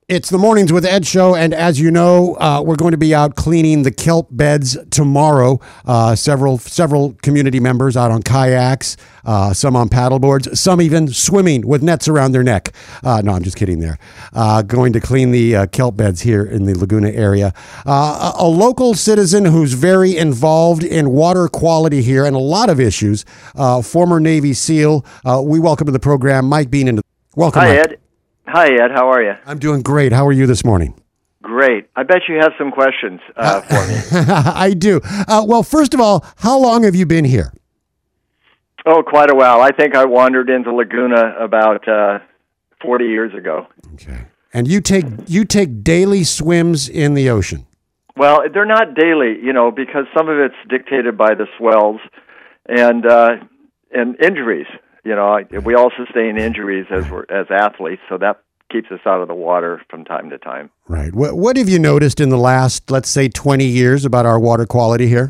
It's the Mornings with Ed show, and as you know, we're going to be out cleaning the kelp beds tomorrow. Several community members out on kayaks, some on paddleboards, some even swimming with nets around their neck. No, I'm just kidding there. Going to clean the kelp beds here in the Laguna area. A local citizen who's very involved in water quality here and a lot of issues, former Navy SEAL. We welcome to the program Mike Bean. Welcome, Hi, Mike. Ed. Hi, Ed. How are you? I'm doing great. How are you this morning? Great. I bet you have some questions for me. I do. Well, first of all, how long have you been here? Oh, quite a while. I think I wandered into Laguna about 40 years ago. Okay. And you take daily swims in the ocean? Well, they're not daily, because some of it's dictated by the swells and injuries. We all sustain injuries as athletes, so that keeps us out of the water from time to time. Right. What have you noticed in the last, let's say, 20 years about our water quality here?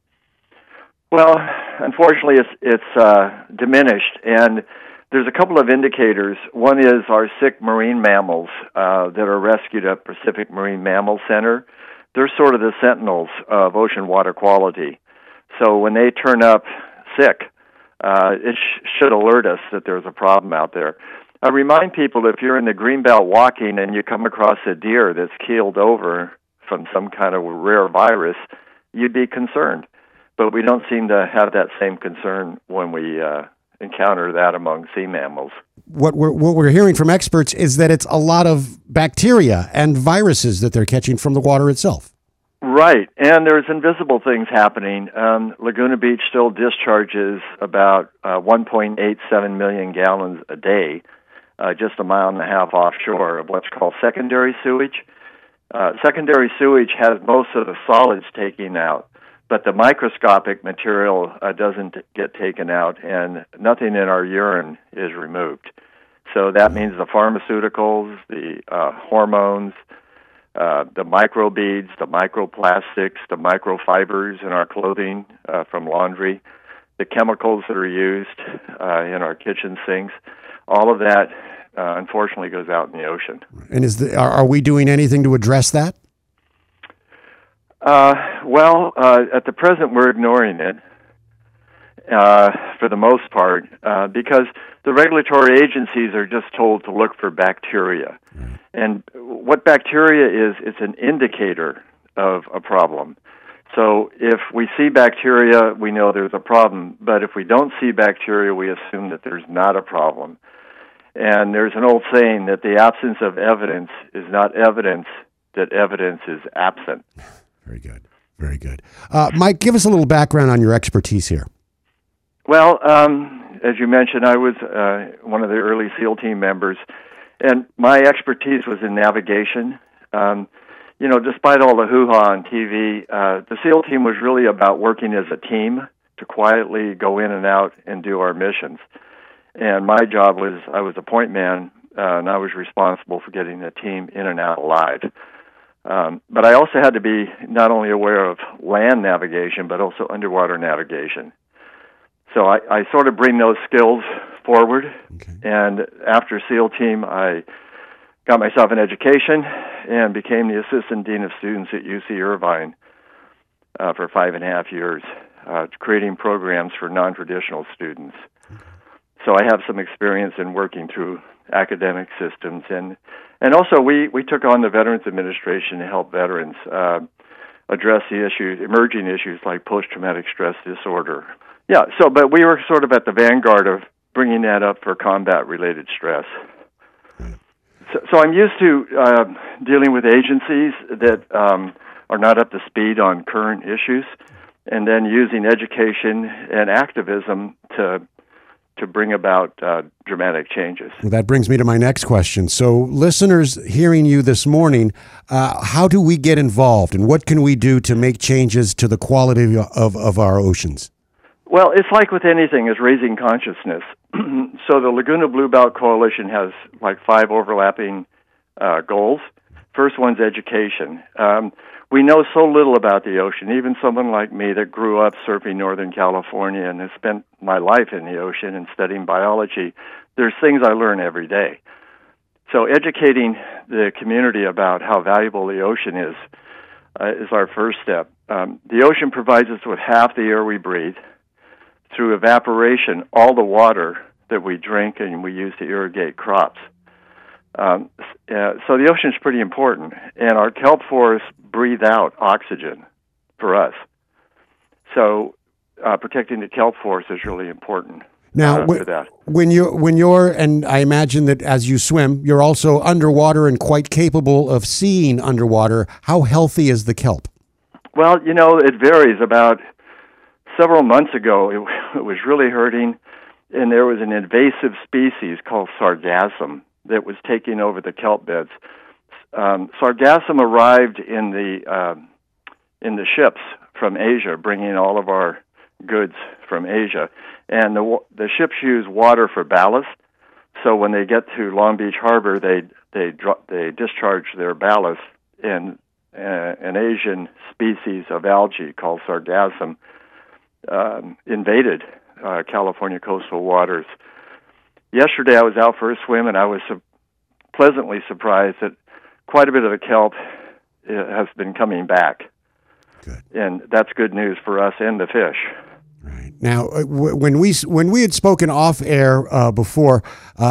Well, unfortunately, it's diminished, and there's a couple of indicators. One is our sick marine mammals that are rescued at Pacific Marine Mammal Center. They're sort of the sentinels of ocean water quality. So when they turn up sick, it should alert us that there's a problem out there. I remind people, if you're in the Greenbelt walking and you come across a deer that's keeled over from some kind of rare virus, you'd be concerned. But we don't seem to have that same concern when we encounter that among sea mammals. What we're hearing from experts is that it's a lot of bacteria and viruses that they're catching from the water itself. Right, and there's invisible things happening. Laguna Beach still discharges about 1.87 million gallons a day, just a mile and a half offshore of what's called secondary sewage. Secondary sewage has most of the solids taken out, but the microscopic material doesn't get taken out, and nothing in our urine is removed. So that means the pharmaceuticals, the hormones, the microbeads, the microplastics, the microfibers in our clothing from laundry, the chemicals that are used in our kitchen sinks, all of that unfortunately goes out in the ocean. And are we doing anything to address that? At the present we're ignoring it for the most part because the regulatory agencies are just told to look for bacteria. And what bacteria is, it's an indicator of a problem. So if we see bacteria, we know there's a problem. But if we don't see bacteria, we assume that there's not a problem. And there's an old saying that the absence of evidence is not evidence that evidence is absent. Very good. Very good. Mike, give us a little background on your expertise here. Well, as you mentioned, I was one of the early SEAL team members. And my expertise was in navigation. Despite all the hoo-ha on TV, the SEAL team was really about working as a team to quietly go in and out and do our missions. And my job was, I was a point man, and I was responsible for getting the team in and out alive. But I also had to be not only aware of land navigation, but also underwater navigation. So I sort of bring those skills forward, okay. And after SEAL team, I got myself an education and became the assistant dean of students at UC Irvine for 5.5 years, creating programs for non-traditional students. Okay. So I have some experience in working through academic systems, and also we took on the Veterans Administration to help veterans address the emerging issues like post-traumatic stress disorder. Yeah, but we were sort of at the vanguard of bringing that up for combat-related stress. So I'm used to dealing with agencies that are not up to speed on current issues, and then using education and activism to bring about dramatic changes. Well, that brings me to my next question. So listeners hearing you this morning, how do we get involved, and what can we do to make changes to the quality of our oceans? Well, it's like with anything, is raising consciousness. So the Laguna Blue Belt Coalition has like 5 overlapping goals. First one's education. We know so little about the ocean. Even someone like me that grew up surfing Northern California and has spent my life in the ocean and studying biology, there's things I learn every day. So educating the community about how valuable the ocean is our first step. The ocean provides us with half the air we breathe. Through evaporation, all the water that we drink and we use to irrigate crops. So the ocean is pretty important, and our kelp forests breathe out oxygen for us. So protecting the kelp forest is really important. Now, for that. when you're, and I imagine that as you swim, you're also underwater and quite capable of seeing underwater. How healthy is the kelp? Well, it varies. About several months ago, it was really hurting, and there was an invasive species called sargassum that was taking over the kelp beds. Sargassum arrived in the ships from Asia, bringing all of our goods from Asia, and the ships use water for ballast. So when they get to Long Beach Harbor, they discharge their ballast, and an Asian species of algae called sargassum invaded California coastal waters. Yesterday I was out for a swim, and I was pleasantly surprised that quite a bit of the kelp has been coming back. Good. And that's good news for us and the fish. Right. Now, when we had spoken off air before,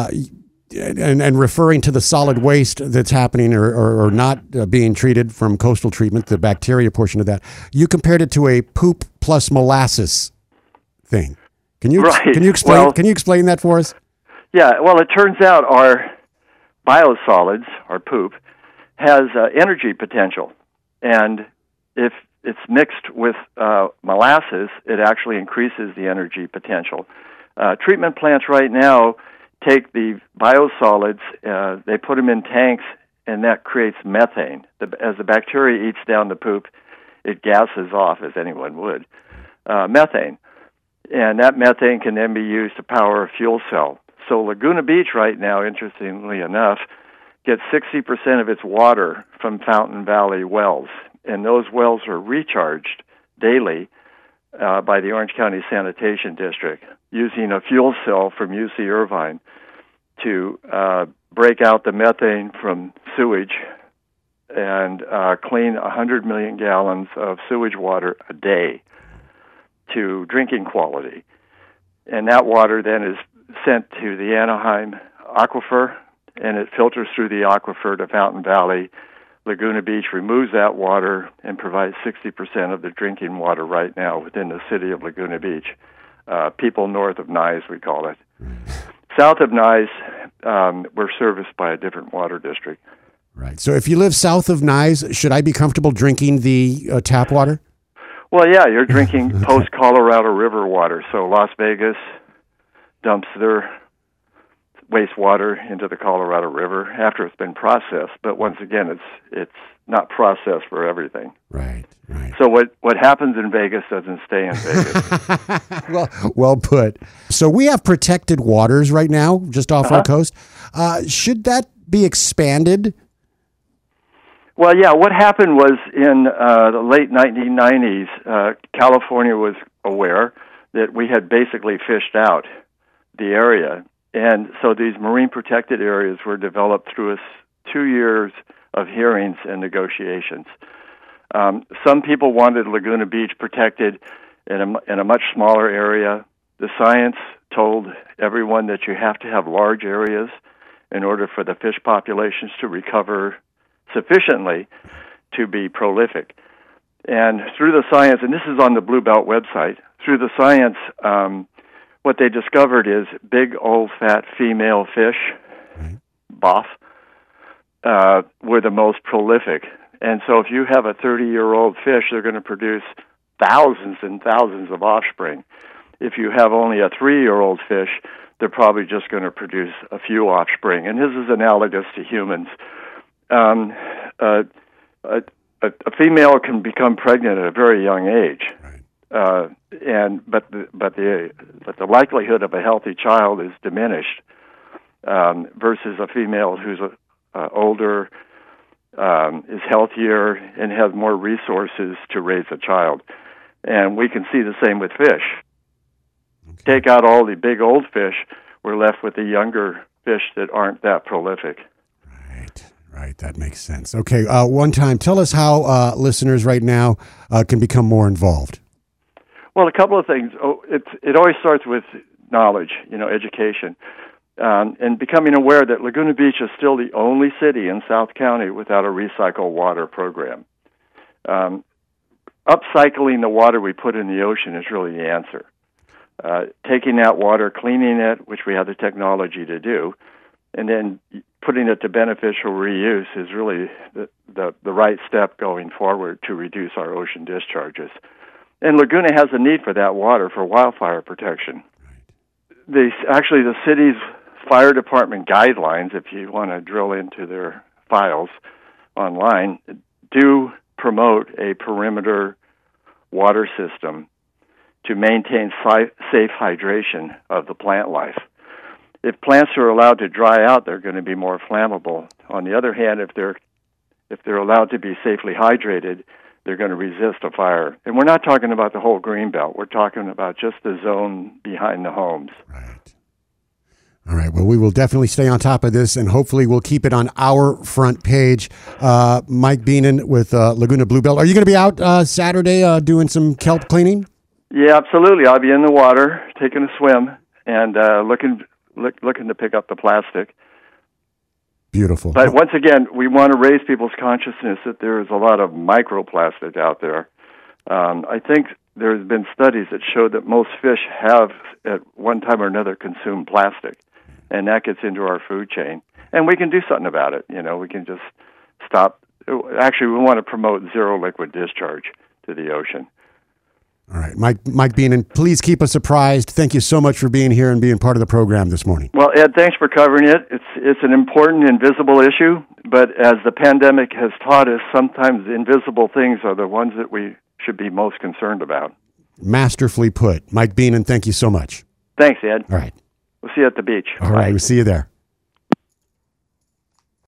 and referring to the solid waste that's happening or not being treated from coastal treatment, the bacteria portion of that, you compared it to a poop plus molasses thing. Can you explain that for us? Yeah. Well, it turns out our biosolids, our poop, has energy potential, and if it's mixed with molasses, it actually increases the energy potential. Treatment plants right now take the biosolids, they put them in tanks, and that creates methane. As the bacteria eats down the poop, it gases off, as anyone would, methane. And that methane can then be used to power a fuel cell. So Laguna Beach right now, interestingly enough, gets 60% of its water from Fountain Valley wells. And those wells are recharged daily by the Orange County Sanitation District using a fuel cell from UC Irvine to break out the methane from sewage and clean 100 million gallons of sewage water a day to drinking quality. And that water then is sent to the Anaheim aquifer, and it filters through the aquifer to Fountain Valley. Laguna Beach removes that water and provides 60% of the drinking water right now within the city of Laguna Beach. People north of Nye, we call it. South of Nye, we're serviced by a different water district. Right. So if you live south of Nye, should I be comfortable drinking the tap water? Well, yeah, you're drinking post-Colorado River water. So Las Vegas dumps their wastewater into the Colorado River after it's been processed. But once again, it's not processed for everything. Right. So what happens in Vegas doesn't stay in Vegas. Well put. So we have protected waters right now just off our coast. Should that be expanded? Well, yeah, what happened was in the late 1990s, California was aware that we had basically fished out the area. And so these marine protected areas were developed through 2 years of hearings and negotiations. Some people wanted Laguna Beach protected in a much smaller area. The science told everyone that you have to have large areas in order for the fish populations to recover sufficiently to be prolific. And through the science, and this is on the Blue Belt website, through the science, what they discovered is big, old, fat female fish, BOF, were the most prolific. And so if you have a 30-year-old fish, they're going to produce thousands and thousands of offspring. If you have only a 3-year-old fish, they're probably just going to produce a few offspring. And this is analogous to humans. A female can become pregnant at a very young age, but the likelihood of a healthy child is diminished versus a female who's older, is healthier, and has more resources to raise a child. And we can see the same with fish. Okay. Take out all the big old fish, we're left with the younger fish that aren't that prolific. Right, that makes sense. Okay, one time, tell us how listeners right now can become more involved. Well, a couple of things. It always starts with knowledge, education, and becoming aware that Laguna Beach is still the only city in South County without a recycle water program. Upcycling the water we put in the ocean is really the answer. Taking that water, cleaning it, which we have the technology to do, and then putting it to beneficial reuse is really the right step going forward to reduce our ocean discharges. And Laguna has a need for that water for wildfire protection. The city's fire department guidelines, if you want to drill into their files online, do promote a perimeter water system to maintain safe hydration of the plant life. If plants are allowed to dry out, they're going to be more flammable. On the other hand, if they're allowed to be safely hydrated, they're going to resist a fire. And we're not talking about the whole greenbelt. We're talking about just the zone behind the homes. Right. All right. Well, we will definitely stay on top of this, and hopefully we'll keep it on our front page. Mike Beenan with Laguna Bluebelt. Are you going to be out Saturday doing some kelp cleaning? Yeah, absolutely. I'll be in the water, taking a swim, and looking to pick up the plastic. Beautiful. But once again, we want to raise people's consciousness that there is a lot of microplastic out there. I think there's been studies that show that most fish have, at one time or another, consumed plastic, and that gets into our food chain. And we can do something about it. We can just stop. Actually, we want to promote zero liquid discharge to the ocean. All right, Mike Beenan, please keep us apprised. Thank you so much for being here and being part of the program this morning. Well, Ed, thanks for covering it. It's an important invisible issue, but as the pandemic has taught us, sometimes invisible things are the ones that we should be most concerned about. Masterfully put. Mike Beenan, thank you so much. Thanks, Ed. All right. We'll see you at the beach. All right, we'll see you there.